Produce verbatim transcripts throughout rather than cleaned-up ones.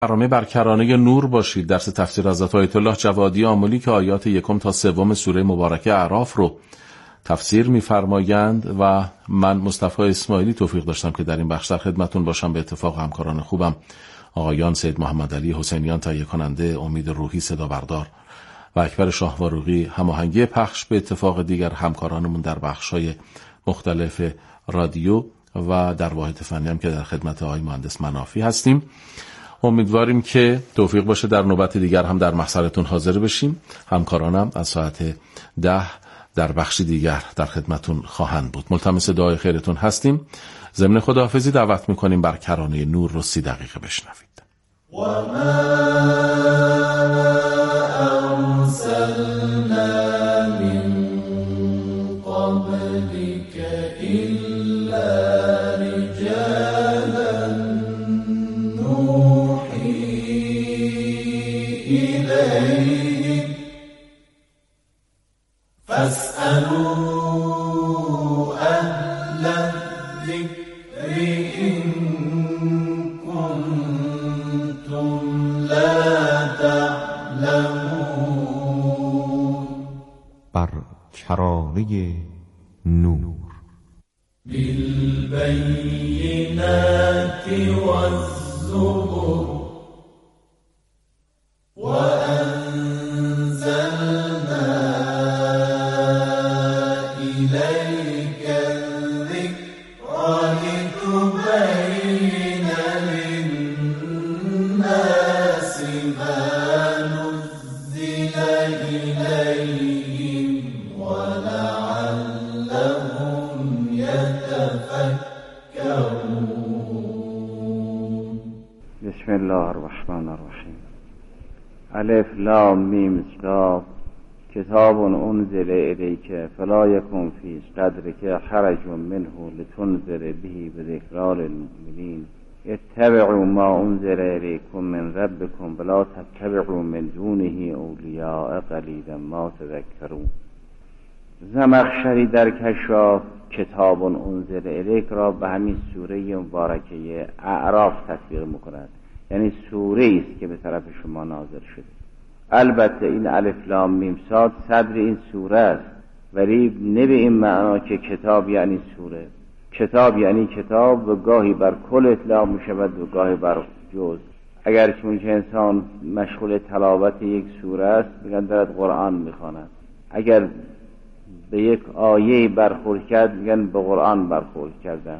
برنامه بر کرانه نور باشید. درس تفسیر حضرت آیت الله جوادی آملی که آیات یکم تا سوم سوره مبارکه اعراف رو تفسیر می‌فرمایند و من مصطفی اسماعیلی توفیق داشتم که در این بخش در خدمتتون باشم. به اتفاق همکاران خوبم آقایان سید محمد علی حسینیان تهیه کننده، امید روحی صدا بردار و اکبر شاهواروقی هماهنگی پخش، به اتفاق دیگر همکارانمون در بخش‌های مختلف رادیو و در واحد فنی هم که در خدمت آقای مهندس منافی هستیم. امیدواریم که توفیق باشه در نوبت دیگر هم در محضرتون حاضر بشیم. همکارانم از ساعت ده در بخشی دیگر در خدمتون خواهند بود. ملتمس دعای خیرتون هستیم. ضمن خداحافظی دعوت میکنیم بر کرانه نور رو سی دقیقه بشنوید. و ما ارسلنا من قبلك الا رجالا نوحی الیهم فاسألوا اهل الذکر ان کنتم لا تعلمون. بر کرانه نور بالبینات والزبر وأنزلنا إليك الذكر لتبين للناس ما نزل إليهم ولعلهم يتفكرون. بسم الله الرحمن الرحیم. الف لام میم صاد کتاب انزل الیک فلا یکن فی صدرک حرج منه لتنذر به بذکری للمؤمنین اتبعوا ما انزل الیکم من ربکم ولا تتبعوا من دونه اولیاء قلیلا ما تذکرون. زمخشری در کشاف کتاب انزل الیک را به همین سوره مبارکه اعراف تطبیق میکند، یعنی سوره است که به طرف شما نازل شده. البته این الف لام میم صاد صدر این سوره است، ولی نه به این معنا که کتاب یعنی سوره. کتاب یعنی کتاب و گاهی بر کل اطلاق می شود و گاهی بر جز. اگر چون که انسان مشغول تلاوت یک سوره است میگن دارد قرآن میخواند. اگر به یک آیه برخورد کرد میگن به قرآن برخورد کردن.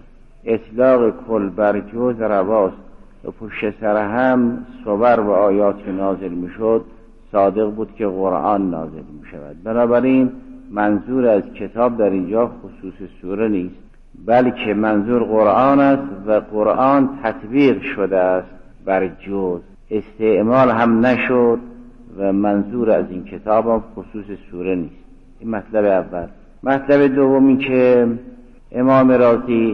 اطلاق کل بر جز رواست و پشت سر هم صور و آیات که نازل میشد صادق بود که قرآن نازل میشود. بنابراین منظور از کتاب در اینجا خصوص سوره نیست، بلکه منظور قرآن است و قرآن تطبیق شده است بر جز، استعمال هم نشد و منظور از این کتاب هم خصوص سوره نیست. این مطلب اول. مطلب دوم این که امام رازی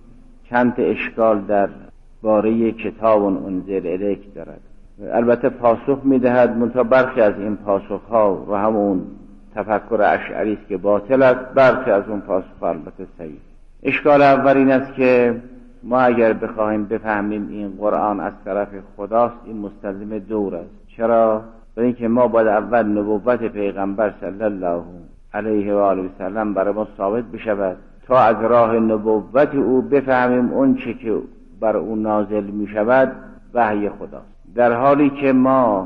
چند اشکال در باره کتاب انزل الیک دارد. البته پاسخ میدهد، منتها برخی از این پاسخ ها و همون تفکر اشعری است که باطل است، برخی از اون پاسخ البته صحیح. اشکال اول این است که ما اگر بخواهیم بفهمیم این قرآن از طرف خداست، این مستلزم دور است. چرا؟ برای اینکه ما باید اول نبوت پیغمبر صلی الله علیه و آله و سلم برای ما ثابت بشود تا از راه نبوت او بفهمیم اون چه که بر او نازل می شود وحی خداست، در حالی که ما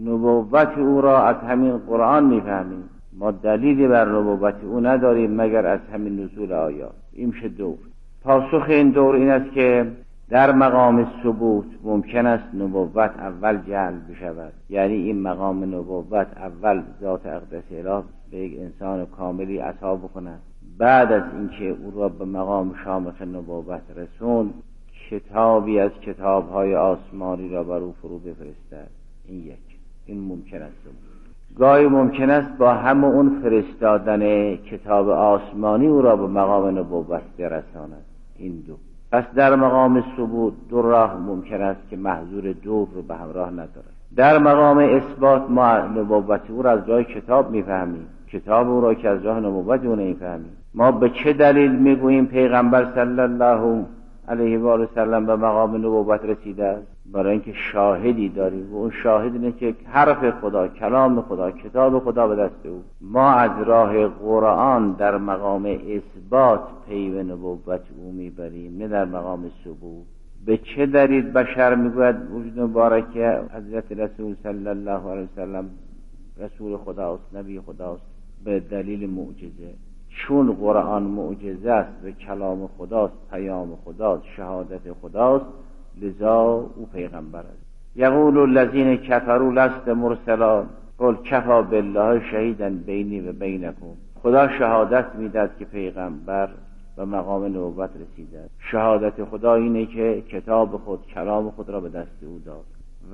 نبوت او را از همین قرآن می فهمیم. ما دلیلی بر نبوت او نداریم مگر از همین نزول آیات. این میشه دور. پاسخ این دور این است که در مقام ثبوت ممکن است نبوت اول جعل بشود، یعنی این مقام نبوت اول ذات اقدس اله به یک انسان کاملی عطا بکند، بعد از اینکه او را به مقام شامخ نبوت رسوند کتابی از کتاب‌های آسمانی را بر او فرو بفرستد. این یک، این ممکن است. گاهی ممکن است با همه اون فرستادن کتاب آسمانی او را به مقام نبوت برساند. این دو. پس در مقام ثبوت دو راه ممکن است که محظور دور رو به همراه ندارد. در مقام اثبات ما نبوت او را از راه کتاب میفهمیم، کتاب او را که از راه نبوت او نمیفهمیم. ما به چه دلیل میگوییم پیغمبر صلی الله علیه و آله و سلم به مقام نبوت رسیده است؟ برای اینکه شاهدی داریم و اون شاهد اینه که حرف خدا، کلام خدا، کتاب خدا به دست او. ما از راه قرآن در مقام اثبات پی به نبوت او میبریم، نه در مقام ثبوت. به چه دلیل بشر میگوید وجود مبارک حضرت رسول صلی الله علیه وسلم رسول خداست، نبی خداست؟ به دلیل معجزه. چون قرآن معجزه است و کلام خداست، پیام خداست، شهادت خداست، لذا او پیغمبر است. یقول الذین کفروا لست مرسلا قل کفی بالله شهیدا بینی و بینکم. خدا شهادت میداد که پیغمبر و مقام نبوت رسیده. شهادت خدا اینه که کتاب خود، کلام خود را به دست او داد.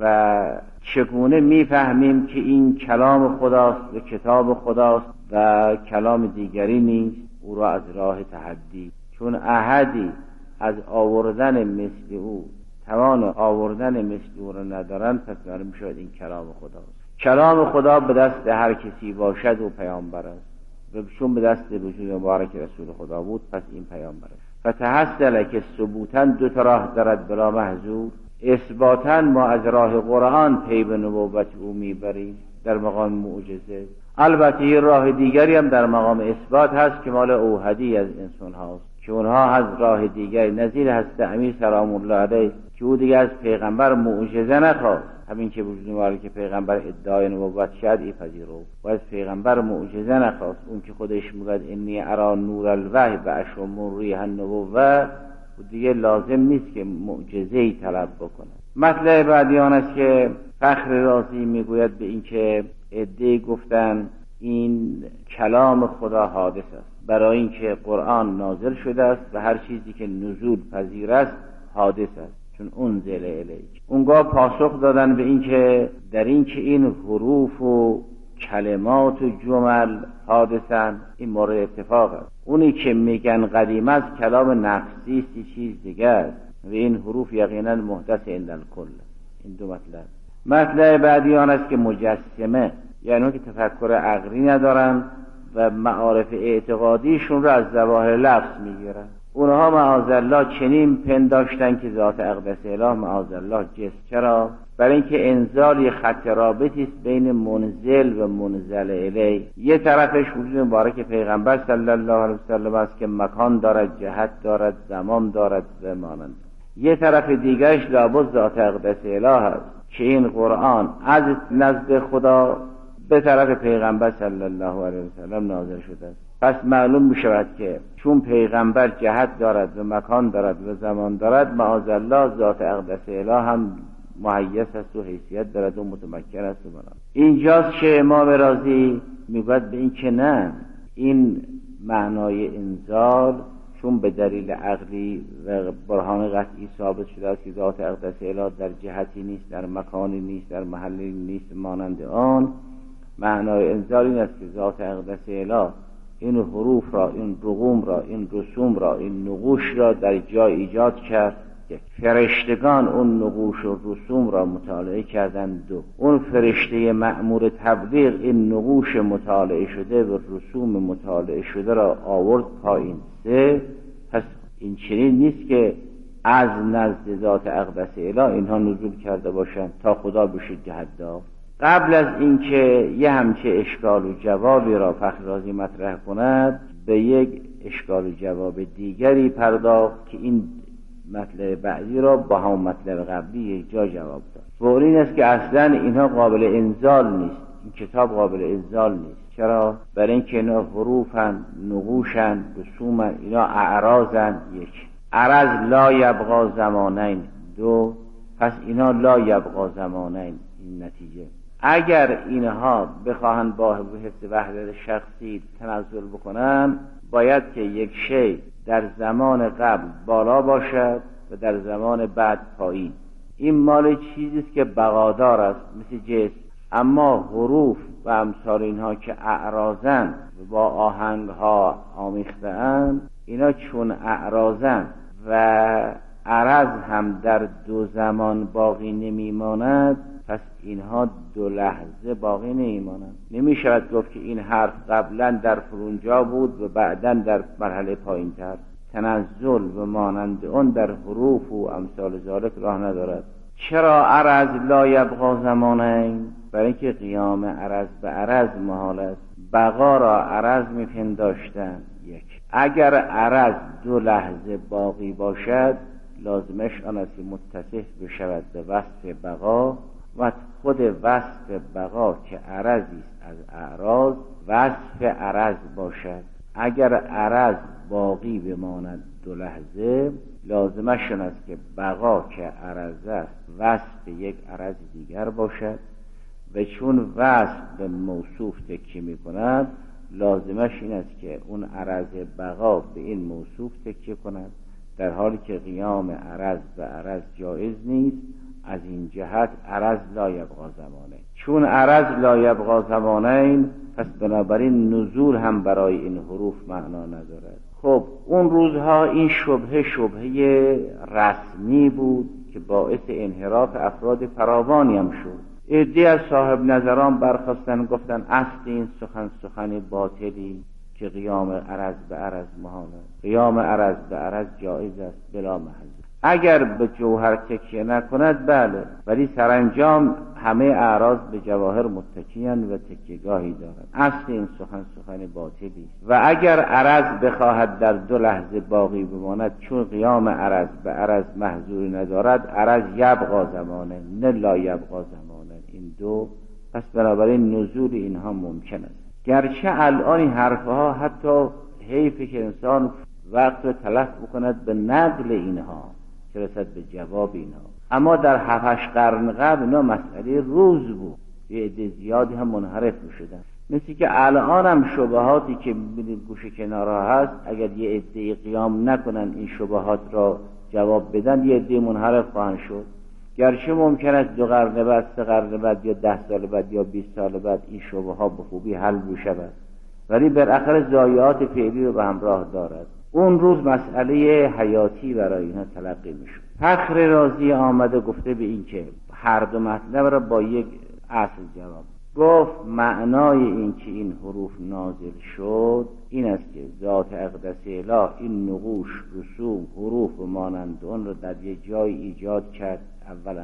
و چگونه میفهمیم که این کلام خداست و کتاب خداست و کلام دیگری نیست؟ او را از راه تحدی. چون احدی از آوردن مثل او، توان آوردن مثل او را ندارن، پس معلوم شد این کلام خداست. کلام خدا به دست هر کسی باشد و پیامبر است، و چون به دست وجود مبارک رسول خدا بود، پس این پیامبر است. فتحصل که ثبوتا دو تا راه دارد بلا محذور. اثباتا ما از راه قرآن پی به نبوت او میبریم در مقام معجزه. البته این راه دیگری هم در مقام اثبات هست که مال اوحدی از انسان هاست، که اونها از راه دیگری نظیر هست امیر سلام الله علیه که او دیگه از پیغمبر معجزه نخواست، همین که وجود مبارک پیغمبر ادعای نبوت شد ای پذیرو، و از پیغمبر معجزه نخواست. اون که خودش میگه انی ارا نور الوحی و اشم ریح النبوه، و دیگه لازم نیست که معجزه‌ای طلب بکنه. مطلب بعدی آن است که فخر رازی میگوید به این که عده‌ای گفتن این کلام خدا حادث است، برای اینکه قرآن نازل شده است و هر چیزی که نزول پذیر است حادث است، چون انزل الیک. اونگاه پاسخ دادن به این که در این که این حروف و کلمات و جمل حادثن، این مورد اتفاق است. اونی که میگن قدیم است کلام نفسی است، چیز دیگه است، و این حروف یقینا محدث عند الکل. این دو مطلب. مطلب بعدی آن است که مجسمه، یعنی اون که تفکر عقلی ندارن و معارف اعتقادیشون رو از ظواهر لفظ میگیرن. اونها معاذالله چنین پنداشتن که ذات اقدس اله معاذالله جسم. چرا؟ برای اینکه انزال یه خط رابطی است بین منزل و منزل الی. یه طرفش وجود مبارک پیغمبر صلی الله علیه وسلم است که مکان دارد، جهت دارد، زمان دارد و مانند. یه طرف دیگرش لابد ذات اقدس اله است که این قرآن از نزد خدا به طرف پیغمبر صلی الله علیه وسلم نازل شده است. پس معلوم می شود که چون پیغمبر جهت دارد و مکان دارد و زمان دارد، معاذالله ذات اقدس اله هم مهیّس است و حیثیت دارد و متمکن است. و اینجاست که امام رازی میگوید به این که نه، این معنای انزال چون به دلیل عقلی و برهان قطعی ثابت شده است که ذات اقدس اله در جهتی نیست، در مکانی نیست، در محلی نیست مانند آن. معنای انزال این است که ذات اقدس اله این حروف را، این رقوم را، این رسوم را، این نقوش را در جای ایجاد کرد. فرشتگان اون نقوش و رسوم را مطالعه کردند. دو، اون فرشته مأمور تبلیغ این نقوش مطالعه شده و رسوم مطالعه شده را آورد پایین. سه، پس این چنین نیست که از نزد ذات اقدس اله اینها نزول کرده باشند تا خدا بشه جهت دار. قبل از اینکه یه همچه اشکال و جوابی را فخر رازی مطرح کند، به یک اشکال و جواب دیگری پرداخت که این مطلب بعدی را با هم مطلب قبلی یک جا جواب داد. و این است که اصلا اینها قابل انزال نیست، این کتاب قابل انزال نیست. چرا؟ برای اینکه اینا حروفن، نقوشن، رسومن، اینا اعراضن. یک، عرض لا یبقا زمانین. دو، پس اینا لا یبقا زمانین. این نتیجه اگر اینها بخواهند با حفظ وحدت شخصی تنزل بکنن، باید که یک شی در زمان قبل بالا باشد و در زمان بعد پایین. این مال چیزیست که بقادار است مثل جسم. اما حروف و امثال اینها که اعراضن و با آهنگ ها آمیخته‌اند، اینا چون اعراضن و عرض هم در دو زمان باقی نمیماند، پس اینها دو لحظه باقی نمیمانند. نمی شود گفت که این حرف قبلا در فرونجا بود و بعدا در مرحله پایین تر. تنزل و مانند اون در حروف و امثال ذالک راه ندارد. چرا عرض لا یبقا زمانین؟ برای اینکه قیام عرض به عرض محال است. بقا را عرض میپنداشتن. یک، اگر عرض دو لحظه باقی باشد لازمش آن است که متصف بشود به وصف بقا و خود وصف بقا که عرضی است از اعراض وصف عرض باشد. اگر عرض باقی بماند دو لحظه لازمش آن است که بقا که عرض است وصف یک عرض دیگر باشد و چون وصف به موصوف تکیه می کند لازمش این است که اون عرض بقا به این موصوف تکیه کند، در حالی که قیام عرض به عرض جایز نیست. از این جهت عرض لا یبقا زمانه. چون عرض لا یبقا زمانین پس بنابراین نزول هم برای این حروف معنا ندارد. خب اون روزها این شبهه شبهه رسمی بود که باعث انحراف افراد فراوانی هم شد. عده‌ای از صاحب نظران برخاستن گفتن اصل این سخن سخن باطلی که قیام عرض به عرض محال است. قیام عرض به عرض جایز است بلا محذور. اگر به جوهر تکیه نکند بله، ولی سرانجام همه اعراض به جواهر متکیان و تکیهگاهی دارند. اصل این سخن سخن باطلی و اگر عرض بخواهد در دو لحظه باقی بماند چون قیام عرض به عرض محذوری ندارد عرض یبقا زمانه نه لا یبقا زمانه. این دو پس بنابراین نزول اینها ممکن است. گرچه الان این حرفها حتی حیفه که انسان وقت رو تلف بکند به نقل اینها که رسد به جواب اینها، اما در هفتش قرن قبل اینا مسئله روز بود. یه عده زیادی هم منحرف می‌شدن، مثل که الان هم شبهاتی که می‌بینید گوشه کنارها هست اگر یه عده قیام نکنن این شبهات را جواب بدن یه عده منحرف خواهند شد. گرچه ممکن است دو قرن بعد، سه قرن بعد یا ده سال بعد یا بیست سال بعد این شبهها به خوبی حل بشود، ولی بالاخره ضایعات فعلی رو به همراه دارد. اون روز مسئله حیاتی برای اینها تلقی میشد. فخر رازی آمده گفته به این که هر دو مطلب را با یک اصل جواب گفت. معنای این که این حروف نازل شد این است که ذات اقدس اله این نقوش، رسوم، حروف و مانند اون را در یک جای ایجاد کرد. اولا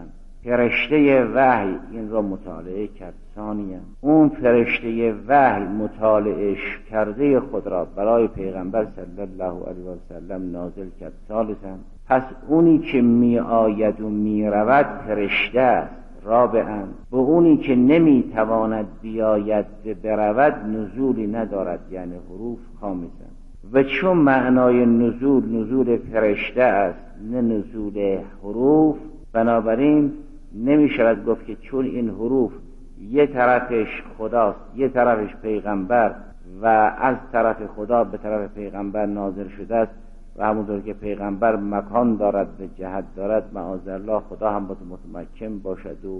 فرشته وحی این را مطالعه کرد. ثانیا اون فرشته وحی مطالعهش کرده خود را برای پیغمبر صلی الله علیه و سلم نازل کرد. ثالثا پس اونی که می آید و می رود فرشته است. رابعا به اونی که نمی تواند بیاید و برود نزولی ندارد، یعنی حروف خامسا. و چون معنای نزول نزول فرشته است نه نزول حروف، بنابراین نمی شود گفت که چون این حروف یه طرفش خداست یه طرفش پیغمبر و از طرف خدا به طرف پیغمبر نازل شده است و همونطور که پیغمبر مکان دارد و جهت دارد معاذالله خدا هم متمکن باشد و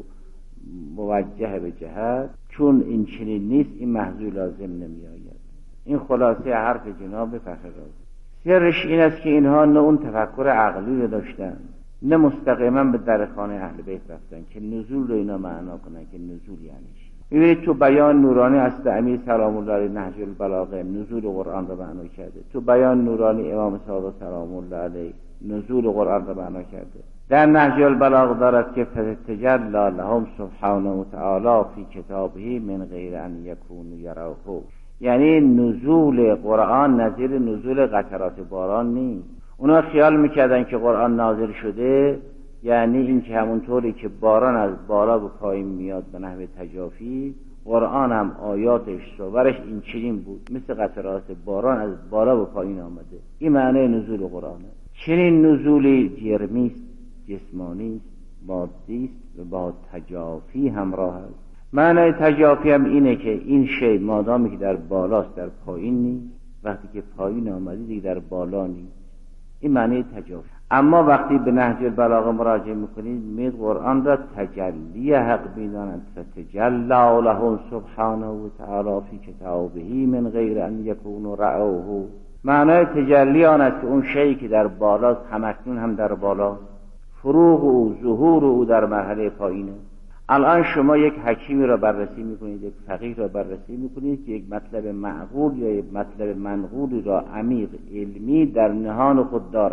موجه به جهت. چون این چنین نیست این محضور لازم نمی آید. این خلاصه حرف جناب فخر رازی. سرش این است که اینها نه اون تفکر عقلی رو داشتن نه مستقیما به در خانه اهل بیت رفتن که نزول رو اینا معنا کنن که نزول یعنی چی. می‌بینید تو بیان نورانی است امیر سلام الله علیه نهج البلاغه نزول قرآن رو معنا کرده. تو بیان نورانی امام صادق سلام الله علیه نزول قرآن رو معنا کرده. در نهج البلاغه دارد که فتجلی لهم سبحانه و تعالی فی کتابه من غیر ان یکونوا یروه، یعنی نزول قرآن نظیر نزول قطرات باران نیست. اونا خیال میکردن که قرآن نازل شده یعنی این که همونطوری که باران از بالا به پایین میاد به نحو تجافی، قرآن هم آیاتش صورش این چنین بود مثل قطرات باران از بالا به پایین آمده. این معنی نزول قرآنه. چنین نزولی جرمیست، جسمانیست، مادیست و با تجافی همراه است. معنی تجافی هم اینه که این شی مادامی که در بالاست در پایین نیست، وقتی که پایین آمده دیگه در بالا نیست. این معنی تجافی. اما وقتی به نهج البلاغه مراجعه میکنید مید قرآن را تجلی حق میدانند. فتجلی لهم سبحانه و تعالی فی کتابه من غیر ان یکونوا رأوه. معنای تجلی آن است که اون شیئی که در بالاست همکنون هم در بالاست، فروغ او ظهور او در مرحله پایینه. الان شما یک حکیمی را بررسی میکنید، یک فقیه را بررسی میکنید که یک مطلب معقول یا یک مطلب منقولی را عمیق علمی در نهان خود دارد.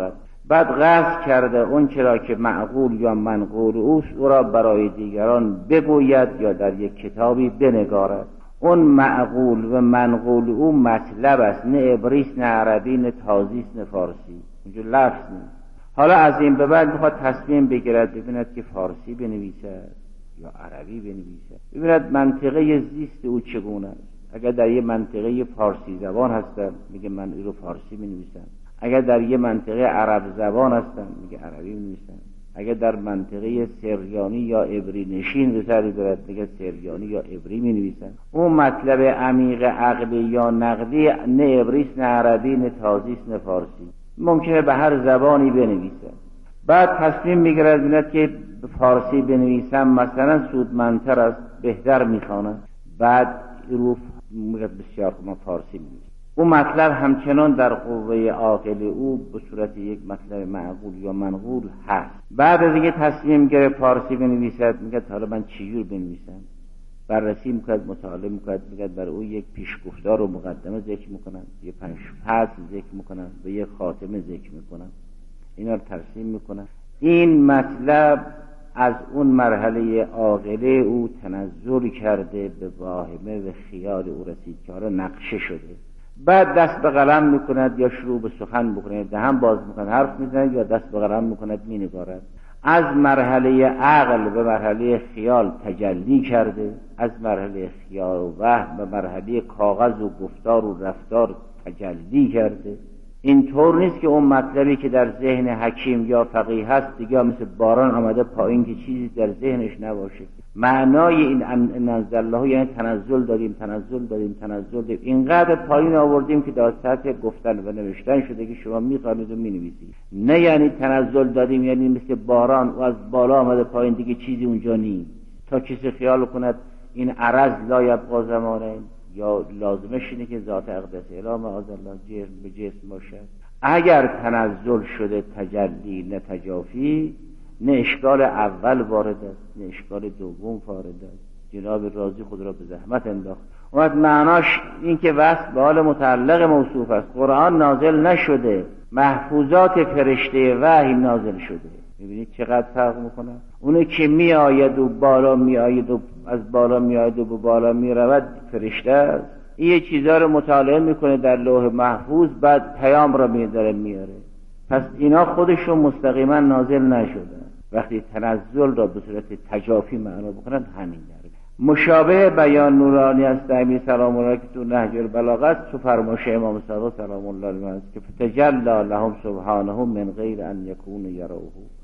بعد قصد کرده اون چرا که معقول یا منقول اوست او را برای دیگران بگوید یا در یک کتابی بنگارد. اون معقول و منقول او مطلب است، نه عبریست، نه عربی، نه تازیست، نه فارسی، اینجور لفظ نیست. حالا از این به بعد میخواد تصمیم بگیرد ببیند که فارسی بنویسد یا عربی بنویسد، ببیند منطقه زیست او چگونه است. اگر در یه منطقه فارسی زبان هستم میگه من این رو فارسی بنویسم، اگر در یه منطقه عرب زبان هستم میگه عربی بنویسم، اگر در منطقه سریانی یا عبری نشین به سر برد میگه سریانی یا عبری بنویسم. اون مطلب عمیق عقلی یا نقلی نه عبریست، نه عربی، نه تازیست، نه فارسی، ممکنه به هر زبانی بنویسم. بعد تصمیم میگیرد ببیند که فارسی بنویسم مثلا سودمندتر است، بهتر میخوانم، بعد رو میگه بسیار خوب من فارسی بنویسم. اون مطلب همچنان در قوه عاقل او به صورت یک مطلب معقول یا منقول هست. بعد از اینکه تصمیم گرفت فارسی بنویسد میگه حالا من چجور بنویسم، بررسی میکرد، مطالعه میکرد، میگه برای او یک پیشگفتار و مقدمه ذکر میکنم، یه پنج فصل ذکر میکنم و یه خاتمه ذکر میکنم، اینا رو ترسیم میکنم. این مطلب از اون مرحله عاقله او تنزل کرده به واهمه و خیال او رسید که حالا نقشه شده. بعد دست به قلم میکند یا شروع به سخن بکنه، دهن باز میکند حرف میزند یا دست به قلم میکند مینگارد. از مرحله عقل به مرحله خیال تجلی کرده، از مرحله خیال و وهم به مرحله کاغذ و گفتار و رفتار تجلی کرده. اینطور نیست که اون مطلبی که در ذهن حکیم یا فقیه هست دیگه مثل باران آمده پایین که چیزی در ذهنش نباشه. معنای این انزل الله یعنی تنزل داریم تنزل داریم تنزل داریم، اینقدر پایین آوردیم که در سطح گفتن و نوشتن شده که شما میخوانید و مینویسید. نه یعنی تنزل داریم یعنی مثل باران و از بالا آمده پایین دیگه چیزی اونجا نیست، تا کسی خیال کند این عرض لا یبقا زمانه یا لازمش اینه که ذات اقدس اله معاذ الله جسم به جسم باشد. اگر تنزل شده تجلی نه تجافی، نه اشکال اول وارد است نه اشکال دوم وارد است. جناب رازی خود را به زحمت انداخت. اومد معناش این که وصف به حال متعلق موصوف است. قرآن نازل نشده، محفوظات فرشته وحی نازل شده. میبینید چقدر فرق میکنه. اونه که می آید و بالا می آید و از بالا می آید و به بالا می رود فرشته است. این یه چیزا رو مطالعه میکنه در لوح محفوظ، بعد پیام را میداره میاره. پس اینا خودشون مستقیما نازل نشده. وقتی تنزل را به صورت تجافی معنا بکنن همین داره. مشابه بیان نورانی است امیر سلام الله که تو نهج البلاغه است، تو فرمایش امام صادق سلام الله علیه است که فتجلی لهم سبحانه من غیر ان یکون یروه.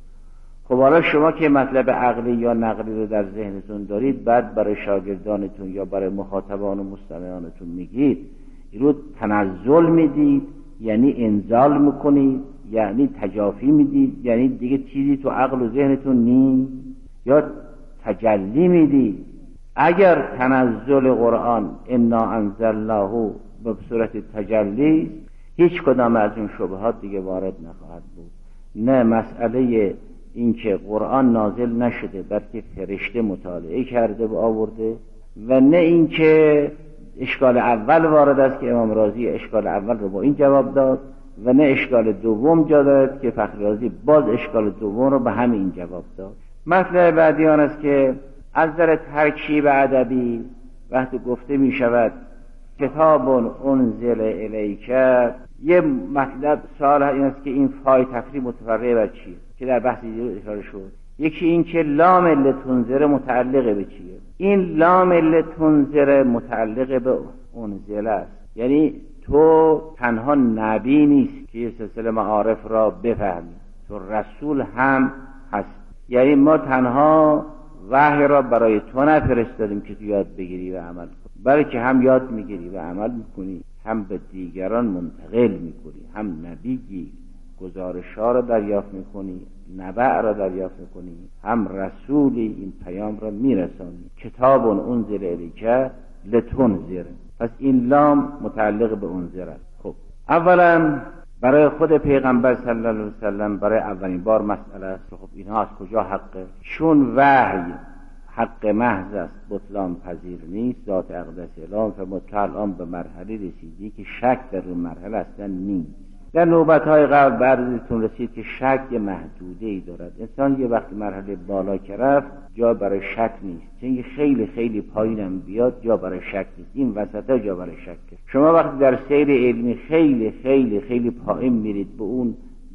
خب حالا شما که مطلب عقلی یا نقلی رو در ذهنتون دارید، بعد برای شاگردانتون یا برای مخاطبان و مستمعانتون میگید، این رو تنزل میدید یعنی انزال میکنید، یعنی تجافی میدید، یعنی دیگه چیزی تو عقل و ذهنتون نیست، یا تجلی میدید. اگر تنزل قرآن انا انزلناه به صورت تجلی، هیچ کدام از اون شبهات دیگه وارد نخواهد بود. نه مسئله این که قرآن نازل نشده بلکه فرشته مطالعه کرده و آورده، و نه این که اشکال اول وارد است که امام رازی اشکال اول رو با این جواب داد، و نه اشکال دوم جا دارد که فخر رازی باز اشکال دوم رو به همین جواب داد. مطلب بعدی آن است که از نظر ترکیب ادبی وقتی گفته می شود کتاب انزل الیک، یه مطلب سوال این است که این فای تفریع متفرع بر چیه که در بحث دیگه اشاره شد. یکی این که لام لتنذر متعلق به چیه. این لام لتنذر متعلق به انزل است، یعنی تو تنها نبی نیست که یه سلسله معارف را بفهمی، تو رسول هم هست. یعنی ما تنها وحی را برای تو نفرستادیم که تو یاد بگیری و عمل کنی، بلکه هم یاد میگیری و عمل میکنی، هم به دیگران منتقل میکنی، هم نبیگی گزارش‌ها را دریافت میکنی، نبع را دریافت میکنی، هم رسولی این پیام را میرسانی. کتاب انزل الیک لتنذر، پس این لام متعلق به انذر است. خب اولا برای خود پیغمبر صلی الله علیه وسلم برای اولین بار مسئله است. خب اینها از کجا حقه؟ چون وحی حق محض است، بطلان پذیر نیست، ذات اقدس اله، و ما الان به مرحله رسیدی که شک در اون مرحله اصلا نیست. در نوبت‌های قبل براتون رسید که شک یه محدوده‌ای دارد. انسان یه وقتی مرحله بالا که رفت جا برای شک نیست، چون خیلی خیلی پایینم بیاد جا برای شک نیست، این وسطا جا برای شکه. شما وقتی در سیر علمی خیلی خیلی خیلی پایین میرید به اون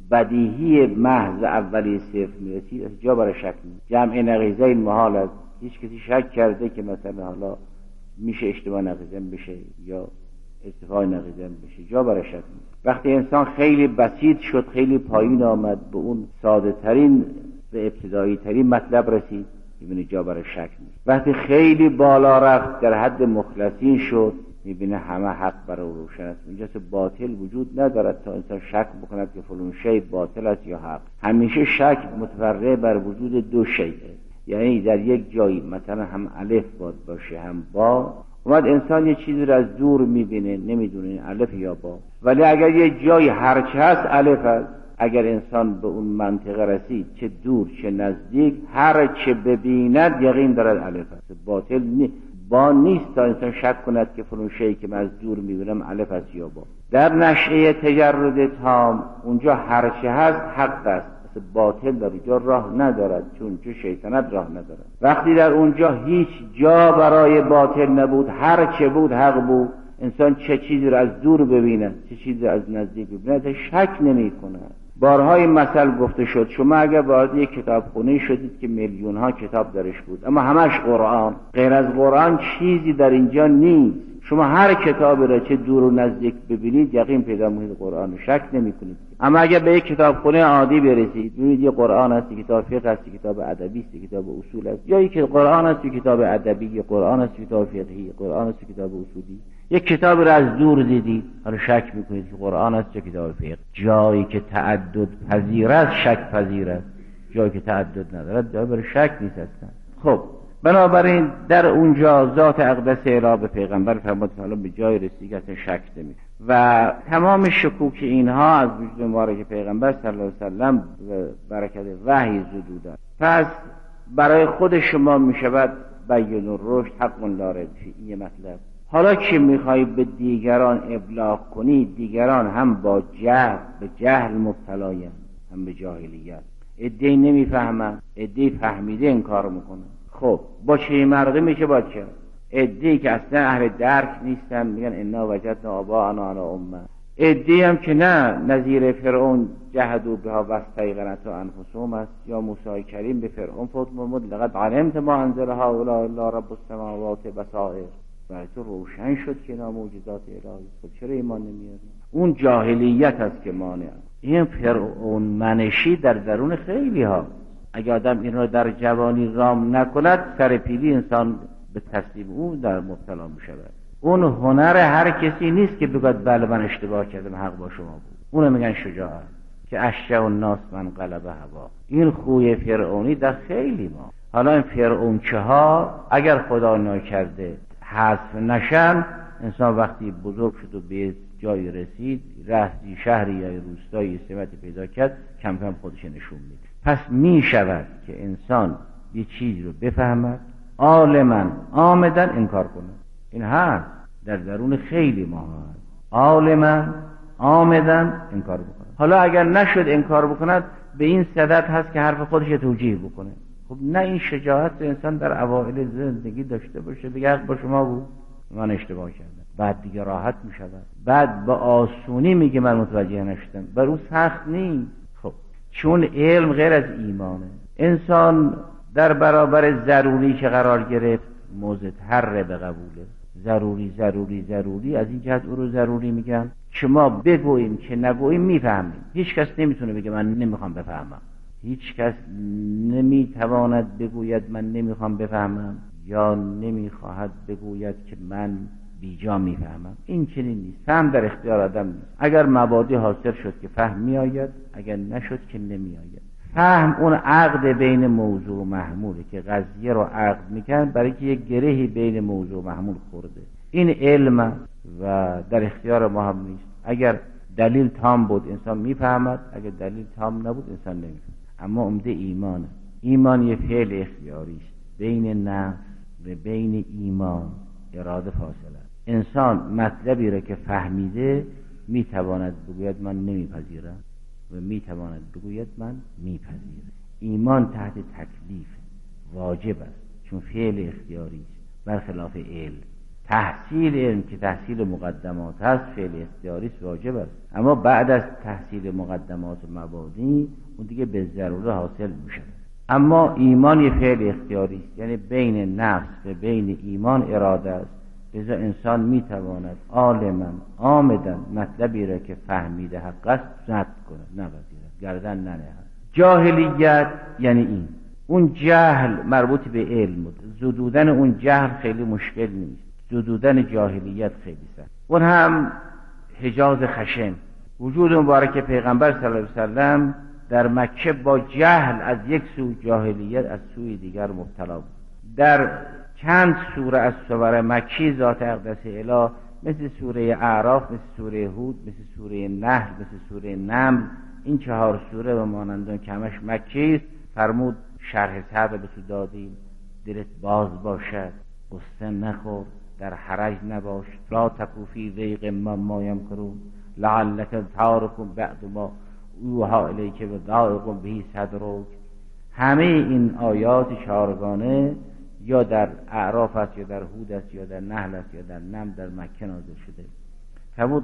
بدیهی محض اولی صفر میرسید، جا برای شک نیست. جمع نقیضه این محال است. هیچ کسی شک کرده که مثلا حالا میشه اشتباه نقیضه بشه یا ارتفاع نقیضه بشه، جا برای شک نیست. وقتی انسان خیلی بسیط شد، خیلی پایین آمد، به اون ساده ترین و ابتدایی ترین مطلب رسید، میبینه جا برای شک نیست. وقتی خیلی بالا رفت، در حد مخلصین شد، میبینه همه حق برای روشن است. اینجاست باطل وجود ندارد تا انسان شک بکند که فلان شی باطل است یا حق. همیشه شک متفرع بر وجود دو شیء، یعنی در یک جایی مثلا هم الف باد باشه هم با، اومد انسان یه چیزی رو از دور میبینه، نمیدونه این الف یا با، ولی اگر یه جایی هرچه هست الف است، اگر انسان به اون منطقه رسید چه دور چه نزدیک هر چه ببیند یقین دارد الف است. باطل نی... با نیست تا انسان شک کند که فلان شیء که من از دور میبینم الف است یا با. در نشأه تجرد تام اونجا هر چه هست حق است، باطل در اونجا راه ندارد، چون چه شیطنت راه ندارد. وقتی در اونجا هیچ جا برای باطل نبود، هر چه بود حق بود، انسان چه چیزی رو از دور ببیند چه چیزی از نزدیک ببیند شک نمی کند. بارهای مثل گفته شد، شما اگر وارد یک کتابخونه شدید که میلیون ها کتاب درش بود اما همش قرآن، غیر از قرآن چیزی در اینجا نیست، شما هر کتابی را چه دور و نزدیک ببینید یقین پیدا می‌کنید قرآن رو، شک نمی‌کنید. اما اگر به یک کتابخونه عادی برسید ببینید یه قرآن است، کتاب فقه است، کتاب ادبی است، کتاب اصول است، یا یک قرآن است، کتاب ادبی، قرآن است، کتاب فقهی، قرآن است، کتاب اصولی، یک کتاب را از دور دیدید حالا شک می‌کنید که قرآن است یا کتاب فقه. جایی که تعدد پذیر است شک پذیر است، جایی که تعدد ندارد جایی برای شک نیست اصلا. خب بنابراین در اونجا ذات اقدس الهی به پیغمبر فرمود که حالا به جای رسید که اصلا شک نمی و تمام شکوک اینها از وجود مبارک پیغمبر صلی الله علیه و سلم و برکت وحی زدوده. پس برای خود شما می شود بیان الرشد حق لا ریب فیه، این یه مطلب. حالا که میخوای به دیگران ابلاغ کنی، دیگران هم با جهل به جهل مبتلایند هم به جاهلیت، عده‌ای نمیفهمن، عده‌ای فهمیده این کارو میکنن. خب با چه مرقی میشه با چه؟ عده‌ای که اصلا اهل درک نیستن میگن انا وجدنا آباءنا علی امه، عده‌ای هم که نه نظیر فرعون جهدوا بها واستیقنتها انفسهم است، یا موسی کریم به فرعون فرمود لقد علمت ما انزل هؤلاء الا رب السماوات بصائر، برای تو روشن شد که اینا معجزات الهی، خب چرا ایمان نمیاری؟ اون جاهلیت است که مانع است. این فرعون منشی در درون خیلی ها، اگه آدم این رو در جوانی رام نکند سر پیلی انسان به تسلیم اون در مبتلا می شود. اون هنر هر کسی نیست که بگوید بله من اشتباه کردم حق با شما بود، اونو میگن شجاعت، که اشجع الناس من غلب هوا. این خوی فرعونی در خیلی ما. حالا این فرعونچه ها اگر خدا نکرده حذف نشن، انسان وقتی بزرگ شد و به جایی رسید، رهزی شهری یا روستایی سمتی پیدا کرد، کم کم خودش نشون میده. پس می شود که انسان یه چیز رو بفهمد، عالما آمدن انکار کنه. این هست در درون خیلی ما هست، عالما آمدن انکار بکنه. حالا اگر نشد انکار بکند، به این صدد هست که حرف خودش توجیه بکنه. خب نه، این شجاعت انسان در اوائل زندگی داشته باشه، بگه حق با شما بود، من اشتباه کردم، بعد دیگه راحت می شود، بعد با آسونی میگه من متوجه نشدم، بر او سخت نیست. خب چون علم غیر از ایمانه، انسان در برابر ضروری که قرار گرفت مضطر به قبوله. ضروری ضروری ضروری از این جهت او رو ضروری میگن که ما بگوییم که نگوییم میفهمیم. هیچ کس نمیتونه بگه من نمیخوام بفهمم، هیچ کس نمیتواند بگوید من نمیخوام بفهمم یا نمیخواهد بگوید که من بیجا میفهمم. این چنین نیست. فهم در اختیار آدم نیست. اگر مبادی حاصل شد که فهم میآید، اگر نشد که نمیآید. فهم اون عقد بین موضوع و محموله که قضیه رو عقد میکنن برای که یک گرهی بین موضوع و محمول خورده. این علم و در اختیار ما هم نیست. اگر دلیل تام بود انسان میفهمد، اگر دلیل تام نبود انسان نمیفهمد. اما عمده ایمانه. ایمان یه فعل اختیاری است. بین نفس و بین ایمان اراده فاصله. انسان مطلبی رو که فهمیده میتواند بگوید من نمیپذیرم و میتواند بگوید من میپذیرم. ایمان تحت تکلیف واجب است، چون فعل اختیاری است، برخلاف علم. تحصیل علم که تحصیل مقدمات است فعل اختیاری است، واجب است. اما بعد از تحصیل مقدمات و مبانی اون دیگه به ضروره حاصل میشه. اما ایمان یه فعل اختیاری است، یعنی بین نفس و بین ایمان اراده است. لذا انسان میتواند عالما عامدا مطلبی را که فهمیده حق است رد کنه، نپذیرد، گردن ننهد. جاهلیت یعنی این، اون جهل مربوط به علم بود. زدودن اون جهل خیلی مشکل نیست، زدودن جاهلیت خیلی سخت. اون هم حجاز خشن. وجود مبارک پیغمبر صلی الله علیه وسلم در مکه با جهل از یک سو، جاهلیت از سوی دیگر مبتلا بود. در چند سوره از سور مکی ذات اقدس اله مثل سوره اعراف، مثل سوره هود، مثل سوره نحل، مثل سوره نمل، این چهار سوره و مانندان که همش مکی است، فرمود شرح صدر به تو دادیم، دلت باز باشد، قصه نخور، در حرج نباش، لا تکوفی ضیق مما یمکرون لعلک تارک بعد ما اوحی الیک و ضایق به صدرک. همه این آیات چهارگانه یا در اعراف است، یا در هود است، یا در نحل است، یا در نمل، در مکه نازل شده. فرمود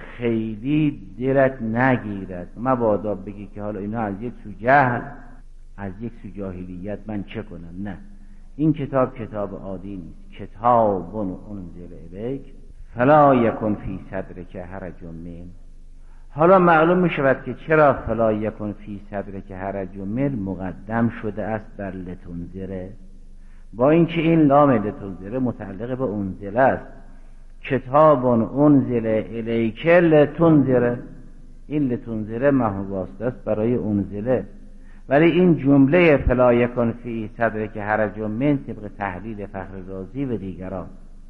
خیلی دلت نگیرد، مبادا بگی که حالا اینا از یک سو جهل، از یک سو جاهلیت، من چه کنم؟ نه، این کتاب کتاب عادی نیست. کتاب انزل الیک فلا یکن فی صدرک حرج منه. حالا معلوم می شود که چرا فلا یکن فی صدرک حرج منه مقدم شده است بر لتنذره، با اینکه این لام لتنذره متعلق به انزل است. کتاب انزل الیک لتنذره، این لتنذره محو واسطه است برای انزله، ولی این جمله فلا یکن فی صدرک حرج منه طبق تحلیل فخر رازی و دیگران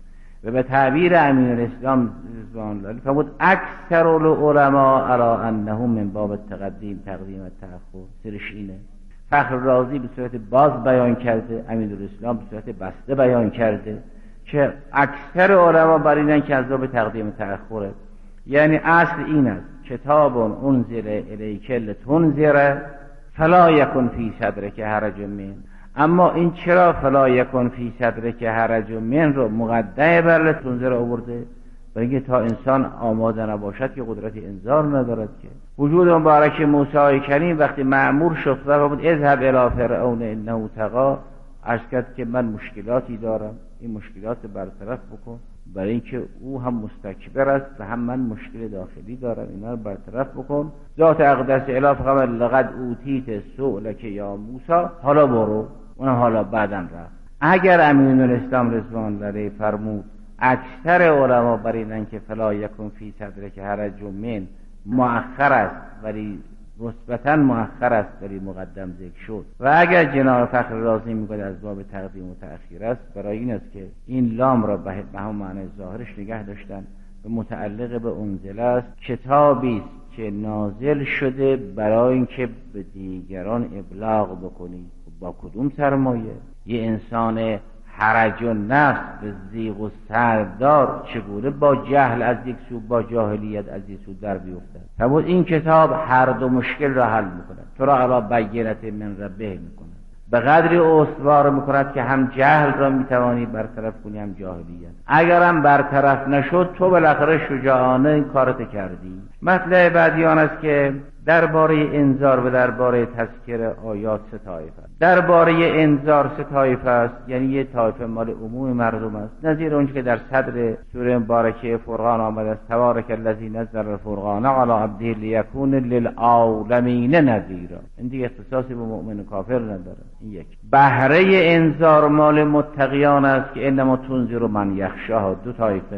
و به تعبیر امین الاسلام رضوان الله فرمود اکثر العلماء علی انه من باب التقدیم تقدیم التأخر. سرش اینه. فخر رازی به صورت باز بیان کرده، امین الاسلام به صورت بسته بیان کرده که اکثر علما بر اینن که از باب تقدیم تأخره. یعنی اصل این است کتاب انزل الیک لتنذر فلا یکن فی صدرک حرج منه. اما این چرا فلا یکن فی صدرک حرج منه رو مقدمه بر لتنذر آورده؟ برای اینکه تا انسان آماده نباشد که قدرت انذار ندارد. که وجود مبارک موسی کریم وقتی مأمور شد و بود اذهب الی فرعون انه طغی، عرض کرد که من مشکلاتی دارم، این مشکلات برطرف بکن، برای اینکه او هم مستکبر است و هم من مشکل داخلی دارم، اینا رو برطرف بکن. ذات اقدس اله فرمود لقد اوتیت سؤلک یا موسی، حالا برو. اونم حالا بعداً رفت. اگر امین الاسلام رضوان الله علیه فرمود اکثر علما بر اینن که فلا یکن فی صدرک حرج منه مؤخر است ولی مثبتاً مؤخر است ولی مقدم ذکر شد، و اگر جناب فخر رازی میگه از باب تقدیم و تأخیر است، برای این است که این لام را به همون معنی ظاهرش نگه داشتن و متعلق به انزل است. کتابی است که نازل شده برای اینکه به دیگران ابلاغ بکنی. با کدوم سرمایه؟ یه انسان حرج و نفس به ضیق و سردار چگونه با جهل از یک سو، با جاهلیت از یک سو در بیفتد؟ فرمود این کتاب هر دو مشکل را حل میکند، تو را علی بینة من ربه میکند، به قدری استوار میکند که هم جهل را میتوانی برطرف کنی هم جاهلیت. اگرم برطرف نشد تو بالاخره شجاعانه این کارت کردی. مطلب بعدی آن است که درباره انذار و درباره تذکر آیات سه طایفه است. درباره انذار سه طایفه است، یعنی یه طایفه مال عموم مردم است، نظیر اونچه که در صدر سوره مبارکه فرقان آمده است تبارک الذی نزل الفرقان علی عبده لیکون للعالمین نذیرا. این دیگه اختصاصی به مؤمن کافر نداره. این یک. بهره انذار مال متقیان است که انما تنذر من یخشاها، دو طایفه.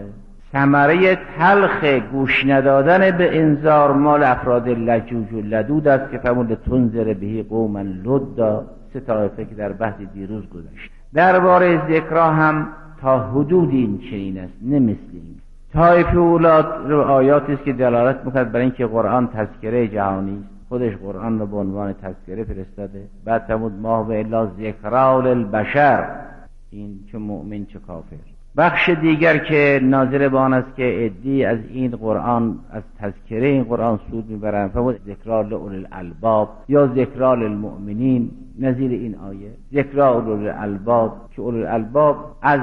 ثمره تلخ گوش ندادن به انذار مال افراد لجوج و لدود است که فرمود تنذر بهی قوما لدا، سه طایفه که در بحث دیروز گذشت. درباره ذکرها هم تا حدودی این چنین است، نه مثل این. طایفه اولاد رو آیاتی است که دلالت می‌کند بر اینکه قرآن تذکره جهانی است، خودش قرآن رو به عنوان تذکره فرستاده. بعد فرمود ما هو الا ذکری للبشر، این چه مؤمن چه کافر. بخش دیگر که ناظر به آن است که عده‌ای از این قرآن، از تذکره این قرآن سود میبرند، فهو ذکرا لأولی الالباب یا ذکرا للمؤمنین، نظیر این آیه ذکرا لأولی الالباب، که اولی الالباب از